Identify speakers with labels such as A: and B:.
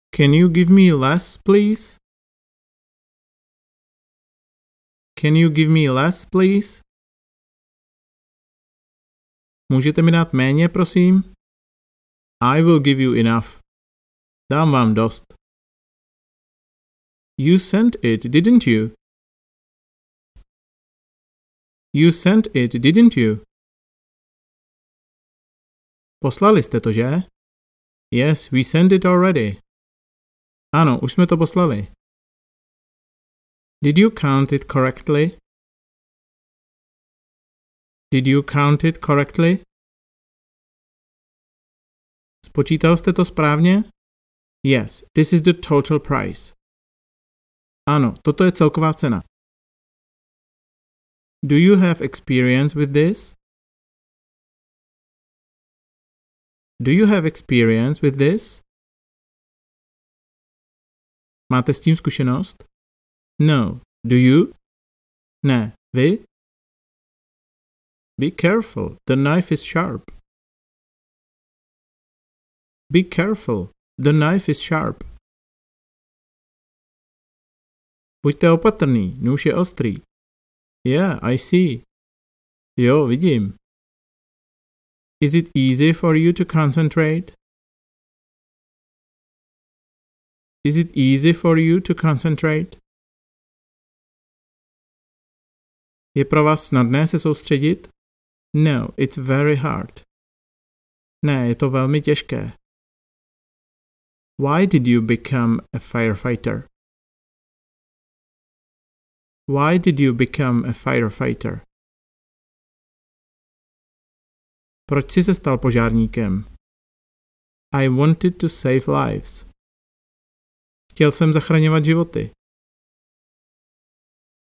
A: Can you give me less, please? Can you give me less, please? Můžete mi dát méně, prosím? I will give you enough. Dám vám dost. You sent it, didn't you? You sent it, didn't you? Poslali jste to, že? Yes, we sent it already. Ano, už jsme to poslali. Did you count it correctly? Did you count it correctly? Spočítal jste to správně? Yes, this is the total price. Ano, toto je celková cena. Do you have experience with this? Do you have experience with this? Máte s tím zkušenost? No. Do you? Ne. Vy? Be careful, the knife is sharp. Be careful, the knife is sharp. Buďte opatrný, nůž je ostrý. Yeah, I see. Jo, vidím. Is it easy for you to concentrate? Is it easy for you to concentrate? Je pro vás snadné se soustředit? No, it's very hard. Ne, je to velmi těžké. Why did you become a firefighter? Why did you become a firefighter? Proč jsi se stal požárníkem? I wanted to save lives. Chtěl jsem zachraňovat životy.